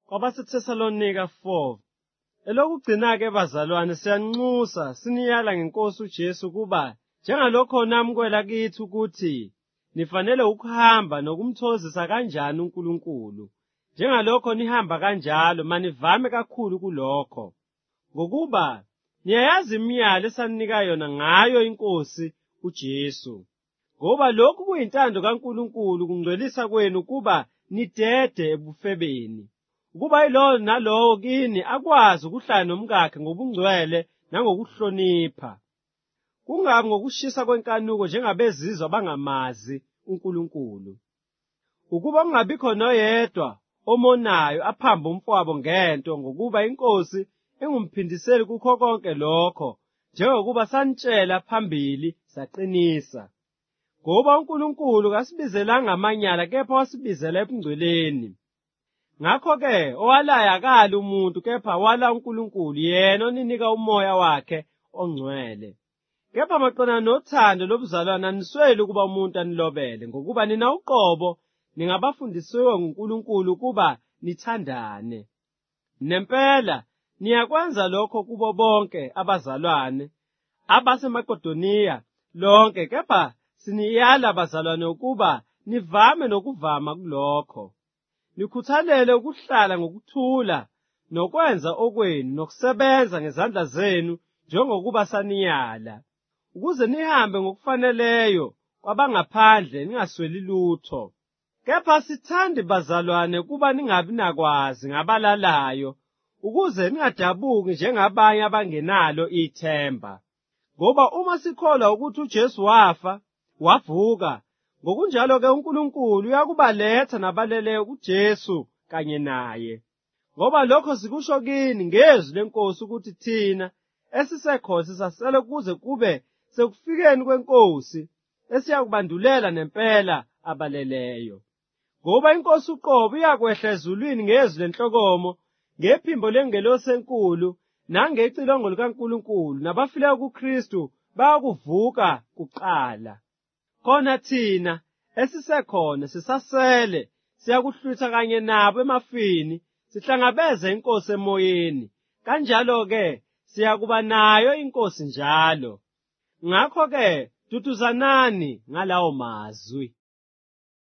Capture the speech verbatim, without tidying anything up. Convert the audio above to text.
KwabaseThesalonika four. Elokugcina-ke bazalwane siyanxusa siniyala ngeNkosi uJesu kuba njengalokho namukela kithi ukuthi nifanele ukuhamba nokumthozisa kanjani uNkulunkulu. Njengalokho nihamba kanjalo manivame kakhulu kulokho. Ngokuba niyayazi imiyalo esaninika yona ngayo iNkosi uJesu. Ngoba lokhu kuyintando kaNkulunkulu kungcwelisa kwenu kuba nidede ebufebeni. Ukuba yilowo nalowo kini akwazi ukuhlala nomkakhe ngobungcwele nangokuhlonipha. Kungabi ngokushisa kwenkanuko njengabezizwe abangamazi uNkulunkulu. Ukuba kungabikho noyedwa omonayo aphambe umfowabo ngento ngokuba iNkosi ingumphindiseli kukho konke lokho, njengokuba sanitshela phambili saqinisa. Ngoba uNkulunkulu kasibizelanga amanyala kepha wasibizela ebungcweleni. Ngakho-ke owalayo akali umuntu kepha wala uNkulunkulu yena oninika umoya wakhe ongcwele. Kepha maqondana nothando lobuzalwane anisweli ukuba umuntu anilobele ngokuba nina uqobo ningabafundisiwe nguNkulunkulu ukuba nithandane. Nempela niyakwenza lokho kubo bonke abazalwane abasemaQedoniya lonke, kepha siniyala bazalwane ukuba nivame nokuvama kulokho. Nikhuthalele ukuhlala ngokuthula nokwenza okwenu nokusebenza ngezandla zenu njengokuba saniyala, ukuze nihambe ngokufaneleyo kwabangaphandle ningasweli lutho. Kepha sithandi bazalwane kuba ningabi nakwazi ngabalalayo, ukuze ningadabuki njengabanye abangenalo ithemba. Ngoba uma sikholwa ukuthi uJesu wafa, wavuka, ngokunjalo-ke uNkulunkulu uyakubaletha nabaleleyo kuJesu kanye naye. Ngoba lokho sikusho kini ngezwi leNkosi ukuthi thina esisekhona sisasele kuze kube sekufikeni kweNkosi esiyakubandulela nempela abaleleyo. Ngoba iNkosi uqobo iyakwehla ezulwini ngezwi lenhlokomo, ngephimbo lengelosi enkulu, nangecilongo likaNkulunkulu, nabafileyo kuKristu bayakuvuka kuqala. Khona thina esisekhona sisasele siyakuhlwitha kanye nabo emafini, sihlangabeze iNkosi emoyeni. Kanjalo-ke siyakuba nayo iNkosi njalo. Ngakho-ke duduzanani ngalawo mazwi.